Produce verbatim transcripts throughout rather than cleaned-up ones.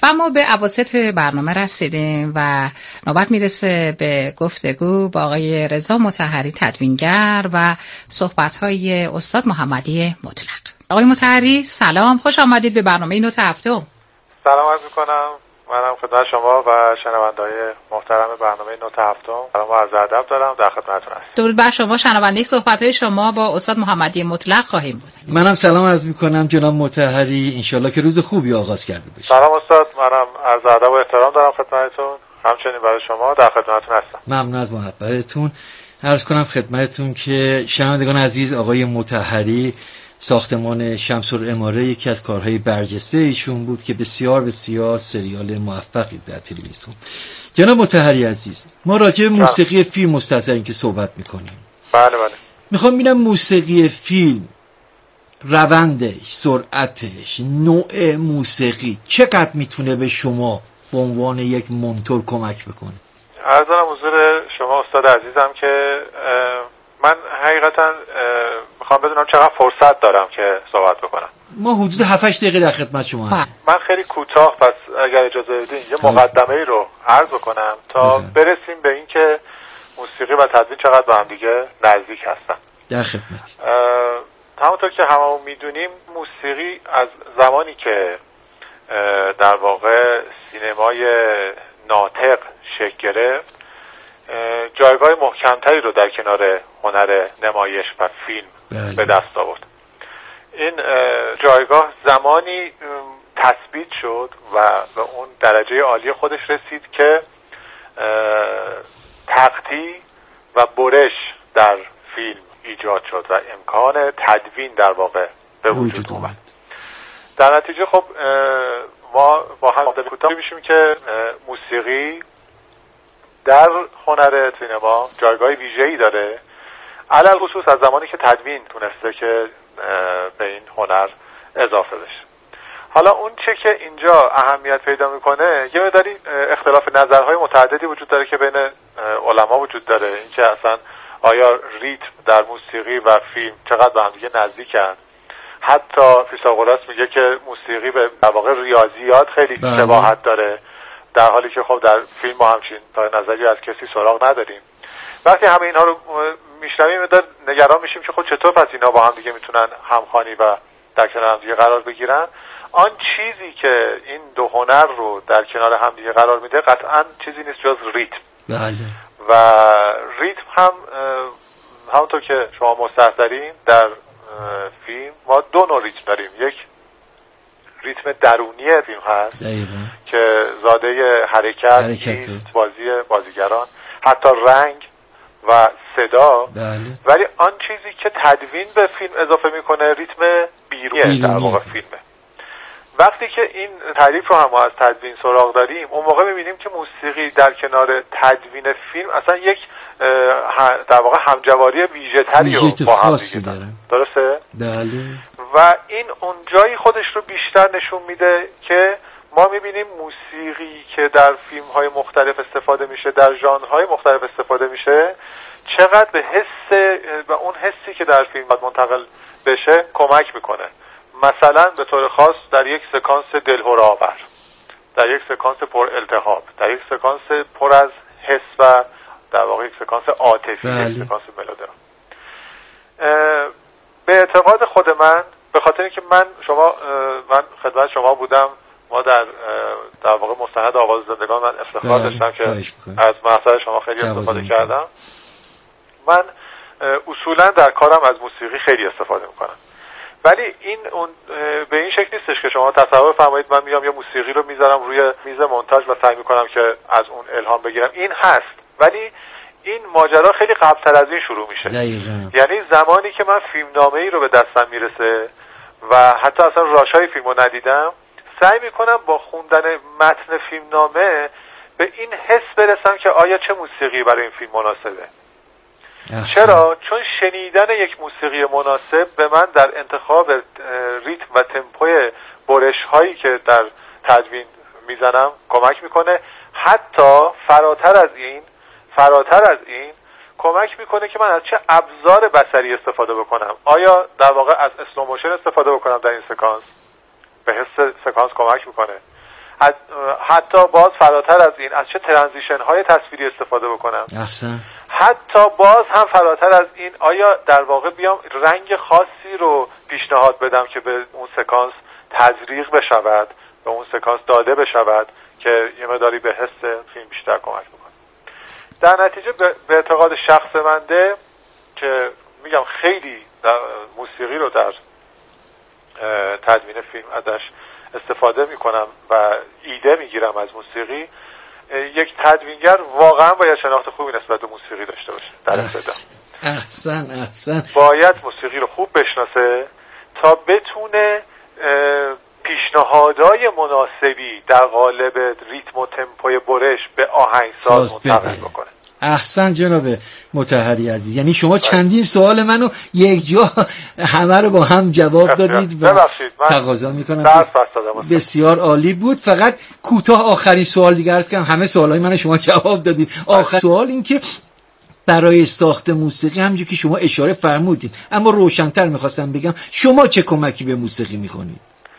و ما به اواسط برنامه رسیدیم و نوبت میرسه به گفتگو با آقای رضا مطهری تدوینگر و صحبت‌های استاد محمدی مطلق. آقای مطهری سلام، خوش آمدید به برنامه نوت هفتم. سلام عرض می‌کنم. منم خدمت شما و شنونده‌های محترم برنامه نوت هفتم سلام و عرض ادب دارم، در خدمتتون هستم. درود بر شما، شنونده صحبت‌های شما با استاد محمدی مطلق خواهیم بود. منم سلام عرض می‌کنم جناب مطهری، انشالله که روز خوبی آغاز کرده بشه. سلام استاد، منم عرض ادب و احترام دارم خدمتتون، همچنین برای شما در خدمتتون هستم. ممنون از محبتتون. عرض کنم خدمتتون که شنوندگان عزیز، آقای مطهری ساختمان شمس العماره یکی از کارهای برجسته ایشون بود که بسیار بسیار سریال موفقی در تلویزیون. جناب مطهری عزیز، ما راجع به موسیقی فیلم مستحضرین که صحبت میکنیم. بله بله. میخوام ببینم موسیقی فیلم، روندش، سرعتش، نوع موسیقی چقدر میتونه به شما به عنوان یک مونتور کمک بکنه؟ عرض دارم حضور شما استاد عزیزم که من حقیقتا میخوام بدونم چقدر فرصت دارم که صحبت بکنم. ما حدود هفت هشت دقیقه در خدمت شما هستیم. من خیلی کوتاه، پس اگر اجازه بدین یه مقدمه ای رو عرض بکنم تا برسیم به این که موسیقی و تدوین چقدر به هم دیگه نزدیک هستن. در خدمت. همونطور که هممون میدونیم موسیقی از زمانی که در واقع سینمای ناطق شکل گرفت جایگاه محکمتری رو در کنار هنر نمایش و فیلم بله. به دست آورد. این جایگاه زمانی تثبیت شد و به اون درجه عالی خودش رسید که تقطیع و برش در فیلم ایجاد شد و امکان تدوین در واقع به وجود اومد. در نتیجه خب ما با هم کوتاه میشیم که موسیقی در هنر سینما جایگاه ویژه‌ای داره، علل خصوص از زمانی که تدوین تونسته که به این هنر اضافه بشه. حالا اون چه که اینجا اهمیت پیدا میکنه، یه مقداری اختلاف نظرهای متعددی وجود داره که بین علما وجود داره، اینکه اصلا آیا ریتم در موسیقی و فیلم چقدر به هم دیگه نزدیکن. حتی فیثاغورس میگه که موسیقی به در واقع ریاضیات خیلی شباهت داره، در حالی که خب در فیلم ما همچین تا نظری از کسی سراغ نداریم. وقتی همه اینها رو میشنویم نگران میشیم که خب چطور پس اینا با هم دیگه میتونن همخوانی و در کنار هم دیگه قرار بگیرن. آن چیزی که این دو هنر رو در کنار هم دیگه قرار میده قطعا چیزی نیست جز ریتم. بله. و ریتم هم همونطور که شما مستحضرین در فیلم ما دو نوع ریتم داریم. یک ریتم درونی فیلم هست دقیقا. که زاده حرکت، حرکت بازی بازیگران، حتی رنگ و صدا. بله. ولی آن چیزی که تدوین به فیلم اضافه میکنه ریتم بیرونی در واقع فیلمه. وقتی که این تعریف رو هم ما از تدوین سراغ داریم، اون موقع میبینیم که موسیقی در کنار تدوین فیلم اصلا یک در واقع همجواری ویژه تری رو با هم دیگه داره. درسته؟ بله. و این اون جایی خودش رو بیشتر نشون میده که ما میبینیم موسیقی که در فیلم های مختلف استفاده میشه، در ژانرهای مختلف استفاده میشه، چقدر به حس و اون حسی که در فیلم باید منتقل بشه کمک میکنه. مثلا به طور خاص در یک سکانس دلهره‌آور، در یک سکانس پر التهاب، در یک سکانس پر از حس و در واقع یک سکانس عاطفی، یک سکانس ملودرام. به اعتقاد خود من، به خاطر اینکه من شما من خدمت شما بودم، ما در در واقع مستند آواز زندگان من افتخار داشتم که از محضر شما خیلی استفاده کردم. من اصولا در کارم از موسیقی خیلی استفاده میکنم، ولی این اون به این شکل نیستش که شما تصور فرمایید من میام یه موسیقی رو میذارم روی میز مونتاژ و سعی میکنم که از اون الهام بگیرم. این هست، ولی این ماجرا خیلی قبل‌تر از این شروع میشه. دقیقاً. یعنی زمانی که من فیلمنامه‌ای رو به دستم میرسه و حتی اصلا راشای فیلمو ندیدم، سعی میکنم با خوندن متن فیلمنامه به این حس برسم که آیا چه موسیقی برای این فیلم مناسبه. احسن. چرا؟ چون شنیدن یک موسیقی مناسب به من در انتخاب ریتم و تمپوی برش هایی که در تدوین میزنم کمک میکنه. حتی فراتر از این فراتر از این کمک میکنه که من از چه ابزار بصری استفاده بکنم. آیا در واقع از اسلو موشن استفاده بکنم در این سکانس، به حس سکانس کمک میکنه، حتی باز فراتر از این از چه ترانزیشن های تصویری استفاده بکنم. احسن. حتی باز هم فراتر از این آیا در واقع بیام رنگ خاصی رو پیشنهاد بدم که به اون سکانس تزریق بشود، به اون سکانس داده بشود که یه مقداری به حس فیلم بیشتر کمک بکنه. در نتیجه به اعتقاد شخص منده که میگم خیلی موسیقی رو در تدوین فیلم ازش استفاده میکنم و ایده میگیرم از موسیقی، یک تدوینگر واقعا باید شناخت خوبی نسبت به موسیقی داشته باشه در ابتدا. احسن احسن. باید موسیقی رو خوب بشناسه تا بتونه پیشنهادهای مناسبی در قالب ریتم و تمپوی برش به آهنگساز منتقل بکنه. احسن جناب مطهری عزیز، یعنی شما چندین سوال منو یک جا همه رو با هم جواب دادید و تقاضا میکنم. بسیار عالی بود. فقط کوتاه آخرین سوال دیگه عرض کنم، همه سوالای منو شما جواب دادید. آخر سوال این که برای ساخت موسیقی همونجوری که شما اشاره فرمودید، اما روشن‌تر میخواستم بگم شما چه کمکی به موسیقی میکنید؟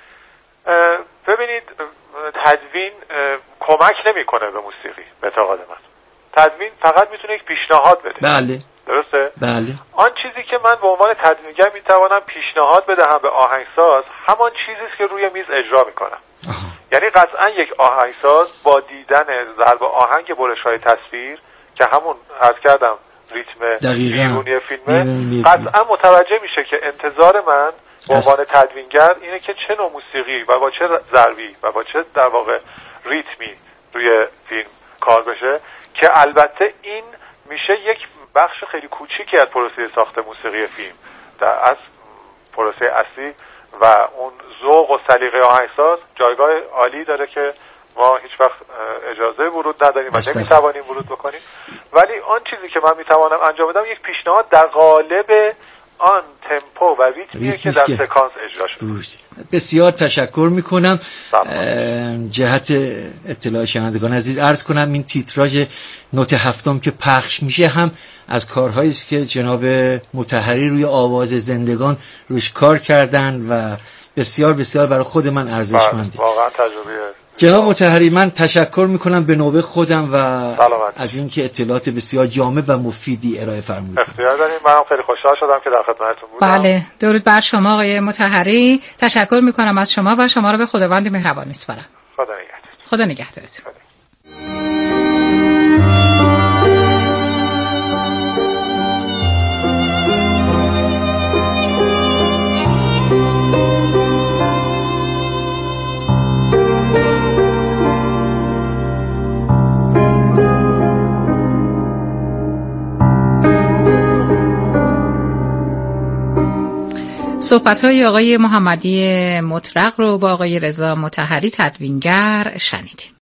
ببینید تدوین کمک نمیکنه به موسیقی به اعتقاد من. تدوین فقط میتونه یک پیشنهاد بده. بله. درسته؟ بله. آن چیزی که من به عنوان تدوینگر میتوانم پیشنهاد بدهم به آهنگساز همان چیزی است که روی میز اجرا میکنم. آها. یعنی قطعا یک آهنگساز با دیدن ضرب آهنگ برش‌های تصویر که همون عرض کردم ریتم بیرونی فیلمه، قطعا متوجه میشه که انتظار من به عنوان تدوینگر اینه که چه نوع موسیقی و با چه ضربی و با چه در واقع ریتمی روی فیلم کار بشه، که البته این میشه یک بخش خیلی کوچیکی از پروسه ساخت موسیقی فیلم. در از پروسه اصلی و اون ذوق و سلیقه آهنگساز جایگاه عالی داره که ما هیچ وقت اجازه ورود نداریم و نمیتوانیم ورود بکنیم، ولی آن چیزی که من میتوانم انجام بدم یک پیشنهاد در قالب آن تمپو و ریتمی که در سکانس اجرا شده. بسیار تشکر میکنم. جهت اطلاع شنوندگان عزیز عرض کنم این تیتراژ نوت هفتم که پخش میشه هم از کارهایی است که جناب مطهری روی آواز زندگان روش کار کردن و بسیار بسیار برای خود من ارزشمنده. واقعا تجربه. جناب مطهری من تشکر میکنم به نوبه خودم و سلامت. از اینکه اطلاعات بسیار جامع و مفیدی ارائه فرمودید. اختیار داریم. منم خیلی خوشحال شدم که در خدمتتون بودم. بله، درود بر شما آقای مطهری. تشکر میکنم از شما و شما رو به خداوند مهربان میسپارم. خدا نگهدار. خدا نگهدارتون. صحبت‌های آقای محمدی مطرق رو با آقای رضا مطهری تدوینگر شنیدیم.